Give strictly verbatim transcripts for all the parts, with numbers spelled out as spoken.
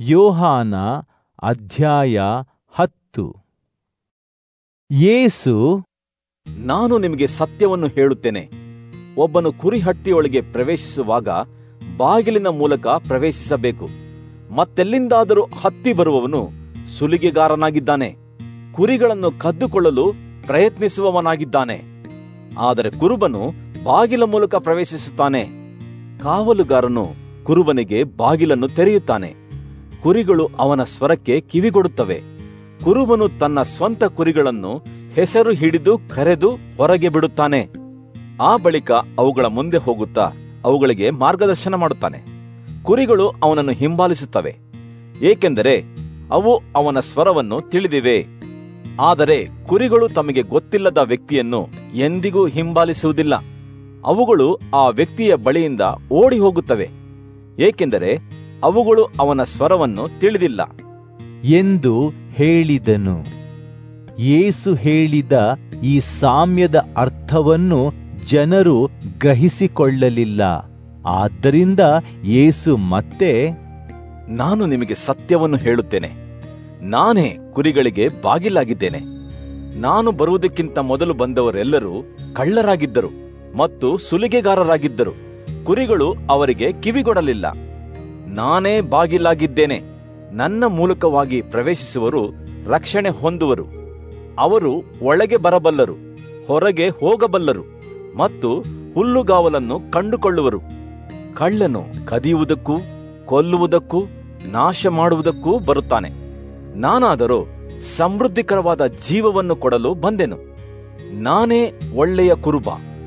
ಯೋಹಾನ ಅಧ್ಯಾಯ ಹತ್ತು. ಯೇಸು, ನಾನು ನಿಮಗೆ ಸತ್ಯವನ್ನು ಹೇಳುತ್ತೇನೆ, ಒಬ್ಬನು ಕುರಿಹಟ್ಟಿಯೊಳಗೆ ಪ್ರವೇಶಿಸುವಾಗ ಬಾಗಿಲಿನ ಮೂಲಕ ಪ್ರವೇಶಿಸಬೇಕು. ಮತ್ತೆಲ್ಲಿಂದಾದರೂ ಹತ್ತಿ ಬರುವವನು ಸುಲಿಗೆಗಾರನಾಗಿದ್ದಾನೆ, ಕುರಿಗಳನ್ನು ಕದ್ದುಕೊಳ್ಳಲು ಪ್ರಯತ್ನಿಸುವವನಾಗಿದ್ದಾನೆ. ಆದರೆ ಕುರುಬನು ಬಾಗಿಲ ಮೂಲಕ ಪ್ರವೇಶಿಸುತ್ತಾನೆ. ಕಾವಲುಗಾರನು ಕುರುಬನಿಗೆ ಬಾಗಿಲನ್ನು ತೆರೆಯುತ್ತಾನೆ. ಕುರಿಗಳು ಅವನ ಸ್ವರಕ್ಕೆ ಕಿವಿಗೊಡುತ್ತವೆ. ಕುರುಬನು ತನ್ನ ಸ್ವಂತ ಕುರಿಗಳನ್ನು ಹೆಸರು ಹಿಡಿದು ಕರೆದು ಹೊರಗೆ ಬಿಡುತ್ತಾನೆ. ಆ ಬಳಿಕ ಅವುಗಳ ಮುಂದೆ ಹೋಗುತ್ತಾ ಅವುಗಳಿಗೆ ಮಾರ್ಗದರ್ಶನ ಮಾಡುತ್ತಾನೆ. ಕುರಿಗಳು ಅವನನ್ನು ಹಿಂಬಾಲಿಸುತ್ತವೆ, ಏಕೆಂದರೆ ಅವು ಅವನ ಸ್ವರವನ್ನು ತಿಳಿದಿವೆ. ಆದರೆ ಕುರಿಗಳು ತಮಗೆ ಗೊತ್ತಿಲ್ಲದ ವ್ಯಕ್ತಿಯನ್ನು ಎಂದಿಗೂ ಹಿಂಬಾಲಿಸುವುದಿಲ್ಲ. ಅವುಗಳು ಆ ವ್ಯಕ್ತಿಯ ಬಳಿಯಿಂದ ಓಡಿ ಹೋಗುತ್ತವೆ, ಏಕೆಂದರೆ ಅವುಗಳು ಅವನ ಸ್ವರವನ್ನು ತಿಳಿದಿಲ್ಲ ಎಂದು ಹೇಳಿದನು. ಯೇಸು ಹೇಳಿದ ಈ ಸಾಮ್ಯದ ಅರ್ಥವನ್ನು ಜನರು ಗ್ರಹಿಸಿಕೊಳ್ಳಲಿಲ್ಲ. ಆದ್ದರಿಂದ ಯೇಸು ಮತ್ತೆ, ನಾನು ನಿಮಗೆ ಸತ್ಯವನ್ನು ಹೇಳುತ್ತೇನೆ, ನಾನೇ ಕುರಿಗಳಿಗೆ ಬಾಗಿಲಾಗಿದ್ದೇನೆ. ನಾನು ಬರುವುದಕ್ಕಿಂತ ಮೊದಲು ಬಂದವರೆಲ್ಲರೂ ಕಳ್ಳರಾಗಿದ್ದರು ಮತ್ತು ಸುಲಿಗೆಗಾರರಾಗಿದ್ದರು. ಕುರಿಗಳು ಅವರಿಗೆ ಕಿವಿಗೊಡಲಿಲ್ಲ. ನಾನೇ ಬಾಗಿಲಾಗಿದ್ದೇನೆ. ನನ್ನ ಮೂಲಕವಾಗಿ ಪ್ರವೇಶಿಸುವರು ರಕ್ಷಣೆ ಹೊಂದುವರು. ಅವರು ಒಳಗೆ ಬರಬಲ್ಲರು, ಹೊರಗೆ ಹೋಗಬಲ್ಲರು ಮತ್ತು ಹುಲ್ಲುಗಾವಲನ್ನು ಕಂಡುಕೊಳ್ಳುವರು. ಕಳ್ಳನು ಕದಿಯುವುದಕ್ಕೂ ಕೊಲ್ಲುವುದಕ್ಕೂ ನಾಶ ಮಾಡುವುದಕ್ಕೂ ಬರುತ್ತಾನೆ. ನಾನಾದರೋ ಸಮೃದ್ಧಿಕರವಾದ ಜೀವವನ್ನು ಕೊಡಲು ಬಂದೆನು. ನಾನೇ ಒಳ್ಳೆಯ ಕುರುಬ.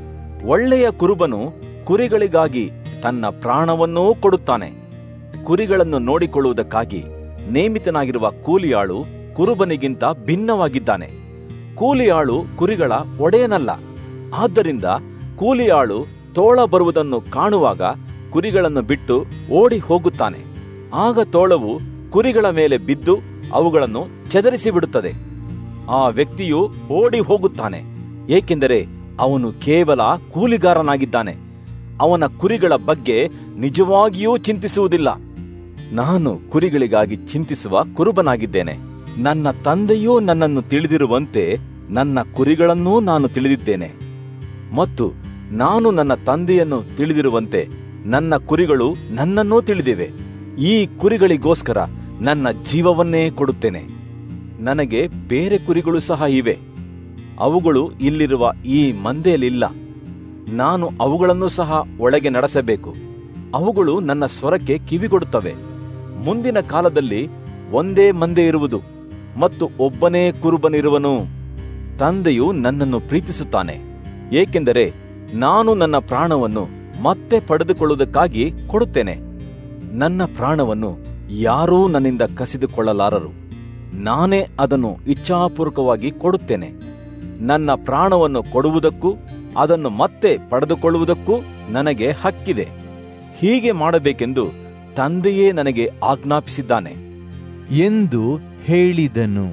ಒಳ್ಳೆಯ ಕುರುಬನು ಕುರಿಗಳಿಗಾಗಿ ತನ್ನ ಪ್ರಾಣವನ್ನೂ ಕೊಡುತ್ತಾನೆ. ಕುರಿಗಳನ್ನು ನೋಡಿಕೊಳ್ಳುವುದಕ್ಕಾಗಿ ನೇಮಿತನಾಗಿರುವ ಕೂಲಿಯಾಳು ಕುರುಬನಿಗಿಂತ ಭಿನ್ನವಾಗಿದ್ದಾನೆ. ಕೂಲಿಯಾಳು ಕುರಿಗಳ ಒಡೆಯನಲ್ಲ. ಆದ್ದರಿಂದ ಕೂಲಿಯಾಳು ತೋಳ ಬರುವುದನ್ನು ಕಾಣುವಾಗ ಕುರಿಗಳನ್ನು ಬಿಟ್ಟು ಓಡಿ ಹೋಗುತ್ತಾನೆ. ಆಗ ತೋಳವು ಕುರಿಗಳ ಮೇಲೆ ಬಿದ್ದು ಅವುಗಳನ್ನು ಚದರಿಸಿ ಬಿಡುತ್ತದೆ. ಆ ವ್ಯಕ್ತಿಯು ಓಡಿ ಹೋಗುತ್ತಾನೆ, ಏಕೆಂದರೆ ಅವನು ಕೇವಲ ಕೂಲಿಗಾರನಾಗಿದ್ದಾನೆ. ಅವನ ಕುರಿಗಳ ಬಗ್ಗೆ ನಿಜವಾಗಿಯೂ ಚಿಂತಿಸುವುದಿಲ್ಲ. ನಾನು ಕುರಿಗಳಿಗಾಗಿ ಚಿಂತಿಸುವ ಕುರುಬನಾಗಿದ್ದೇನೆ. ನನ್ನ ತಂದೆಯೂ ನನ್ನನ್ನು ತಿಳಿದಿರುವಂತೆ ನನ್ನ ಕುರಿಗಳನ್ನೂ ನಾನು ತಿಳಿದಿದ್ದೇನೆ, ಮತ್ತು ನಾನು ನನ್ನ ತಂದೆಯನ್ನು ತಿಳಿದಿರುವಂತೆ ನನ್ನ ಕುರಿಗಳು ನನ್ನನ್ನೂ ತಿಳಿದಿವೆ. ಈ ಕುರಿಗಳಿಗೋಸ್ಕರ ನನ್ನ ಜೀವವನ್ನೇ ಕೊಡುತ್ತೇನೆ. ನನಗೆ ಬೇರೆ ಕುರಿಗಳು ಸಹ ಇವೆ. ಅವುಗಳು ಇಲ್ಲಿರುವ ಈ ಮಂದೆಯಲ್ಲಿಲ್ಲ. ನಾನು ಅವುಗಳನ್ನು ಸಹ ಒಳಗೆ ನಡೆಸಬೇಕು. ಅವುಗಳು ನನ್ನ ಸ್ವರಕ್ಕೆ ಕಿವಿಗೊಡುತ್ತವೆ. ಮುಂದಿನ ಕಾಲದಲ್ಲಿ ಒಂದೇ ಮಂದೆ ಇರುವುದು ಮತ್ತು ಒಬ್ಬನೇ ಕುರುಬನಿರುವನು. ತಂದೆಯು ನನ್ನನ್ನು ಪ್ರೀತಿಸುತ್ತಾನೆ, ಏಕೆಂದರೆ ನಾನು ನನ್ನ ಪ್ರಾಣವನ್ನು ಮತ್ತೆ ಪಡೆದುಕೊಳ್ಳುವುದಕ್ಕಾಗಿ ಕೊಡುತ್ತೇನೆ. ನನ್ನ ಪ್ರಾಣವನ್ನು ಯಾರೂ ನನ್ನಿಂದ ಕಸಿದುಕೊಳ್ಳಲಾರರು. ನಾನೇ ಅದನ್ನು ಇಚ್ಛಾಪೂರ್ವಕವಾಗಿ ಕೊಡುತ್ತೇನೆ. ನನ್ನ ಪ್ರಾಣವನ್ನು ಕೊಡುವುದಕ್ಕೂ ಅದನ್ನು ಮತ್ತೆ ಪಡೆದುಕೊಳ್ಳುವುದಕ್ಕೂ ನನಗೆ ಹಕ್ಕಿದೆ. ಹೀಗೆ ಮಾಡಬೇಕೆಂದು ತಂದೆಯೇ ನನಗೆ ಆಜ್ಞಾಪಿಸಿದ್ದಾನೆ ಎಂದು ಹೇಳಿದನು.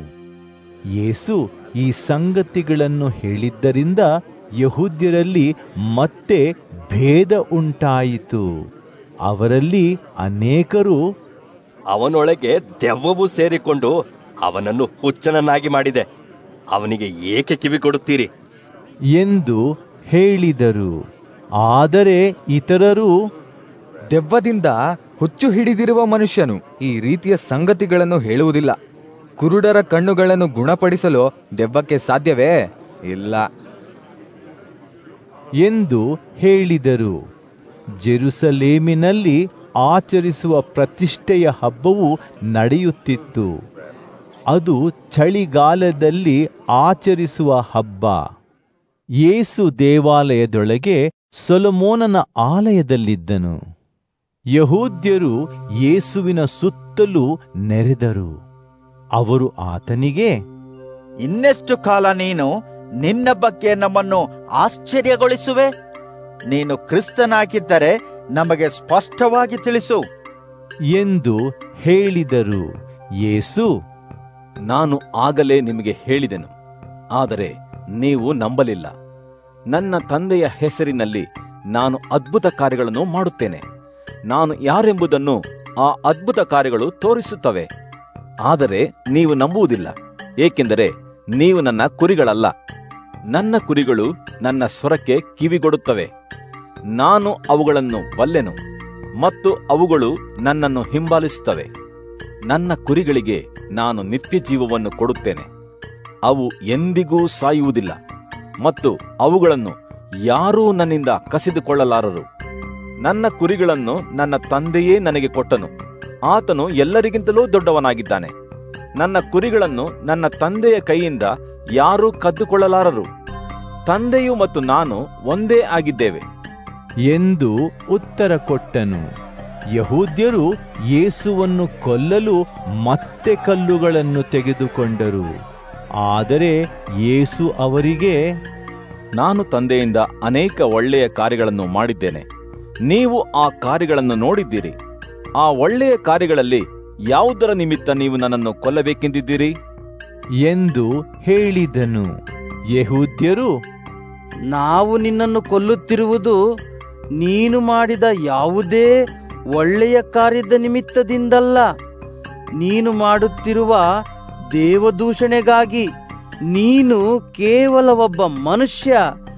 ಯೇಸು ಈ ಸಂಗತಿಗಳನ್ನು ಹೇಳಿದ್ದರಿಂದ ಯಹೂದ್ಯರಲ್ಲಿ ಮತ್ತೆ ಭೇದ ಉಂಟಾಯಿತು. ಅವರಲ್ಲಿ ಅನೇಕರು, ಅವನೊಳಗೆ ದೆವ್ವವು ಸೇರಿಕೊಂಡು ಅವನನ್ನು ಹುಚ್ಚನನ್ನಾಗಿ ಮಾಡಿದೆ, ಅವನಿಗೆ ಏಕೆ ಕಿವಿ ಕೊಡುತ್ತೀರಿ ಎಂದು ಹೇಳಿದರು. ಆದರೆ ಇತರರು, ದೆವ್ವದಿಂದ ಹುಚ್ಚು ಹಿಡಿದಿರುವ ಮನುಷ್ಯನು ಈ ರೀತಿಯ ಸಂಗತಿಗಳನ್ನು ಹೇಳುವುದಿಲ್ಲ. ಕುರುಡರ ಕಣ್ಣುಗಳನ್ನು ಗುಣಪಡಿಸಲು ದೆವ್ವಕ್ಕೆ ಸಾಧ್ಯವೇ ಇಲ್ಲ ಎಂದು ಹೇಳಿದರು. ಜೆರುಸಲೇಮಿನಲ್ಲಿ ಆಚರಿಸುವ ಪ್ರತಿಷ್ಠೆಯ ಹಬ್ಬವು ನಡೆಯುತ್ತಿತ್ತು. ಅದು ಚಳಿಗಾಲದಲ್ಲಿ ಆಚರಿಸುವ ಹಬ್ಬ. ಯೇಸು ದೇವಾಲಯದೊಳಗೆ ಸೊಲೊಮೋನನ ಆಲಯದಲ್ಲಿದ್ದನು. ಯಹೂದ್ಯರು ಯೇಸುವಿನ ಸುತ್ತಲೂ ನೆರೆದರು. ಅವರು ಆತನಿಗೆ, ಇನ್ನೆಷ್ಟು ಕಾಲ ನೀನು ನಿನ್ನ ಬಗ್ಗೆ ನಮ್ಮನ್ನು ಆಶ್ಚರ್ಯಗೊಳಿಸುವೆ? ನೀನು ಕ್ರಿಸ್ತನಾಗಿದ್ದರೆ ನಮಗೆ ಸ್ಪಷ್ಟವಾಗಿ ತಿಳಿಸು ಎಂದು ಹೇಳಿದರು. ಯೇಸು, ನಾನು ಆಗಲೇ ನಿಮಗೆ ಹೇಳಿದೆನು, ಆದರೆ ನೀವು ನಂಬಲಿಲ್ಲ. ನನ್ನ ತಂದೆಯ ಹೆಸರಿನಲ್ಲಿ ನಾನು ಅದ್ಭುತ ಕಾರ್ಯಗಳನ್ನು ಮಾಡುತ್ತೇನೆ. ನಾನು ಯಾರೆಂಬುದನ್ನು ಆ ಅದ್ಭುತ ಕಾರ್ಯಗಳು ತೋರಿಸುತ್ತವೆ. ಆದರೆ ನೀವು ನಂಬುವುದಿಲ್ಲ, ಏಕೆಂದರೆ ನೀವು ನನ್ನ ಕುರಿಗಳಲ್ಲ. ನನ್ನ ಕುರಿಗಳು ನನ್ನ ಸ್ವರಕ್ಕೆ ಕಿವಿಗೊಡುತ್ತವೆ. ನಾನು ಅವುಗಳನ್ನು ಬಲ್ಲೆನು ಮತ್ತು ಅವುಗಳು ನನ್ನನ್ನು ಹಿಂಬಾಲಿಸುತ್ತವೆ. ನನ್ನ ಕುರಿಗಳಿಗೆ ನಾನು ನಿತ್ಯ ಜೀವವನ್ನು ಕೊಡುತ್ತೇನೆ. ಅವು ಎಂದಿಗೂ ಸಾಯುವುದಿಲ್ಲ ಮತ್ತು ಅವುಗಳನ್ನು ಯಾರೂ ನನ್ನಿಂದ ಕಸಿದುಕೊಳ್ಳಲಾರರು. ನನ್ನ ಕುರಿಗಳನ್ನು ನನ್ನ ತಂದೆಯೇ ನನಗೆ ಕೊಟ್ಟನು. ಆತನು ಎಲ್ಲರಿಗಿಂತಲೂ ದೊಡ್ಡವನಾಗಿದ್ದಾನೆ. ನನ್ನ ಕುರಿಗಳನ್ನು ನನ್ನ ತಂದೆಯ ಕೈಯಿಂದ ಯಾರೂ ಕದ್ದುಕೊಳ್ಳಲಾರರು. ತಂದೆಯು ಮತ್ತು ನಾನು ಒಂದೇ ಆಗಿದ್ದೇವೆ ಎಂದು ಉತ್ತರ ಕೊಟ್ಟನು. ಯಹೂದ್ಯರು ಯೇಸುವನ್ನು ಕೊಲ್ಲಲು ಮತ್ತೆ ಕಲ್ಲುಗಳನ್ನು ತೆಗೆದುಕೊಂಡರು. ಆದರೆ ಯೇಸು ಅವರಿಗೆ, ನಾನು ತಂದೆಯಿಂದ ಅನೇಕ ಒಳ್ಳೆಯ ಕಾರ್ಯಗಳನ್ನು ಮಾಡಿದ್ದೇನೆ. ನೀವು ಆ ಕಾರ್ಯಗಳನ್ನು ನೋಡಿದ್ದೀರಿ. ಆ ಒಳ್ಳೆಯ ಕಾರ್ಯಗಳಲ್ಲಿ ಯಾವುದರ ನಿಮಿತ್ತ ನೀವು ನನ್ನನ್ನು ಕೊಲ್ಲಬೇಕೆಂದಿದ್ದೀರಿ ಎಂದು ಹೇಳಿದನು. ಯಹೂದ್ಯರು, ನಾವು ನಿನ್ನನ್ನು ಕೊಲ್ಲುತ್ತಿರುವುದು ನೀನು ಮಾಡಿದ ಯಾವುದೇ ಒಳ್ಳೆಯ ಕಾರ್ಯದ ನಿಮಿತ್ತದಿಂದಲ್ಲ, ನೀನು ಮಾಡುತ್ತಿರುವ ದೇವದೂಷಣೆಗಾಗಿ. ನೀನು ಕೇವಲ ಒಬ್ಬ ಮನುಷ್ಯ.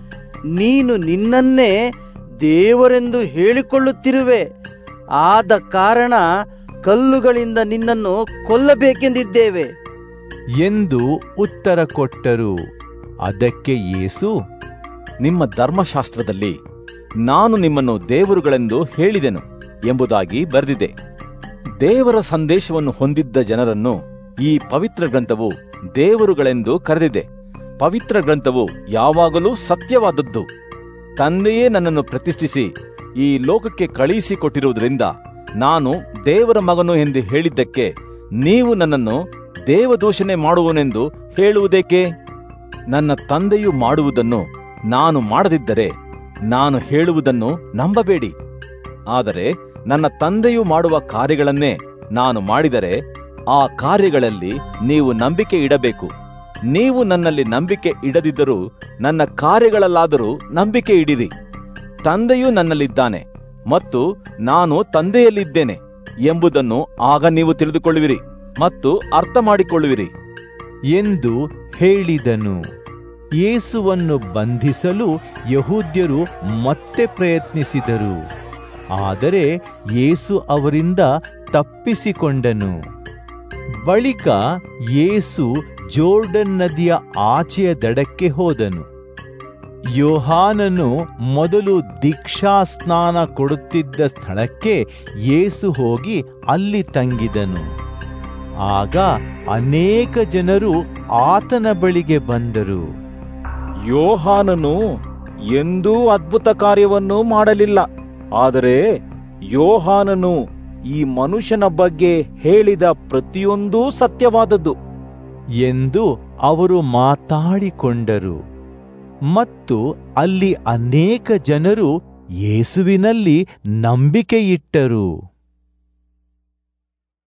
ನೀನು ನಿನ್ನನ್ನೇ ದೇವರೆಂದು ಹೇಳಿಕೊಳ್ಳುತ್ತಿರುವೆ. ಆದ ಕಾರಣ ಕಲ್ಲುಗಳಿಂದ ನಿನ್ನನ್ನು ಕೊಲ್ಲಬೇಕೆಂದಿದ್ದೇವೆ ಎಂದು ಉತ್ತರ ಕೊಟ್ಟರು. ಅದಕ್ಕೆ ಯೇಸು, ನಿಮ್ಮ ಧರ್ಮಶಾಸ್ತ್ರದಲ್ಲಿ ನಾನು ನಿಮ್ಮನ್ನು ದೇವರುಗಳೆಂದು ಹೇಳಿದೆನು ಎಂಬುದಾಗಿ ಬರೆದಿದೆ. ದೇವರ ಸಂದೇಶವನ್ನು ಹೊಂದಿದ್ದ ಜನರನ್ನು ಈ ಪವಿತ್ರ ಗ್ರಂಥವು ದೇವರುಗಳೆಂದು ಕರೆದಿದೆ. ಪವಿತ್ರ ಗ್ರಂಥವು ಯಾವಾಗಲೂ ಸತ್ಯವಾದದ್ದು. ತಂದೆಯೇ ನನ್ನನ್ನು ಪ್ರತಿಷ್ಠಿಸಿ ಈ ಲೋಕಕ್ಕೆ ಕಳುಹಿಸಿಕೊಟ್ಟಿರುವುದರಿಂದ ನಾನು ದೇವರ ಮಗನು ಎಂದು ಹೇಳಿದ್ದಕ್ಕೆ ನೀವು ನನ್ನನ್ನು ದೇವದೂಷಣೆ ಮಾಡುವನೆಂದು ಹೇಳುವುದೇಕೆ? ನನ್ನ ತಂದೆಯು ಮಾಡುವುದನ್ನು ನಾನು ಮಾಡದಿದ್ದರೆ ನಾನು ಹೇಳುವುದನ್ನು ನಂಬಬೇಡಿ. ಆದರೆ ನನ್ನ ತಂದೆಯು ಮಾಡುವ ಕಾರ್ಯಗಳನ್ನೇ ನಾನು ಮಾಡಿದರೆ ಆ ಕಾರ್ಯಗಳಲ್ಲಿ ನೀವು ನಂಬಿಕೆ ಇಡಬೇಕು. ನೀವು ನನ್ನಲ್ಲಿ ನಂಬಿಕೆ ಇಡದಿದ್ದರೂ ನನ್ನ ಕಾರ್ಯಗಳಲ್ಲಾದರೂ ನಂಬಿಕೆ ಇಡಿರಿ. ತಂದೆಯು ನನ್ನಲ್ಲಿದ್ದಾನೆ ಮತ್ತು ನಾನು ತಂದೆಯಲ್ಲಿದ್ದೇನೆ ಎಂಬುದನ್ನು ಆಗ ನೀವು ತಿಳಿದುಕೊಳ್ಳುವಿರಿ ಮತ್ತು ಅರ್ಥ ಮಾಡಿಕೊಳ್ಳುವಿರಿ ಎಂದು ಹೇಳಿದನು. ಯೇಸುವನ್ನು ಬಂಧಿಸಲು ಯಹೂದ್ಯರು ಮತ್ತೆ ಪ್ರಯತ್ನಿಸಿದರು. ಆದರೆ ಯೇಸು ಅವರಿಂದ ತಪ್ಪಿಸಿಕೊಂಡನು. ಬಳಿಕ ಯೇಸು ಜೋರ್ಡನ್ ನದಿಯ ಆಚೆಯ ದಡಕ್ಕೆ ಹೋದನು. ಯೋಹಾನನು ಮೊದಲು ದೀಕ್ಷಾ ಸ್ನಾನ ಕೊಡುತ್ತಿದ್ದ ಸ್ಥಳಕ್ಕೆ ಯೇಸು ಹೋಗಿ ಅಲ್ಲಿ ತಂಗಿದನು. ಆಗ ಅನೇಕ ಜನರು ಆತನ ಬಳಿಗೆ ಬಂದರು. ಯೋಹಾನನು ಎಂದೂ ಅದ್ಭುತ ಕಾರ್ಯವನ್ನು ಮಾಡಲಿಲ್ಲ, ಆದರೆ ಯೋಹಾನನು ಈ ಮನುಷ್ಯನ ಬಗ್ಗೆ ಹೇಳಿದ ಪ್ರತಿಯೊಂದೂ ಸತ್ಯವಾದದ್ದು ಎಂದು ಅವರು ಮಾತಾಡಿಕೊಂಡರು. ಮತ್ತು ಅಲ್ಲಿ ಅನೇಕ ಜನರು ಯೇಸುವಿನಲ್ಲಿ ನಂಬಿಕೆಯಿಟ್ಟರು.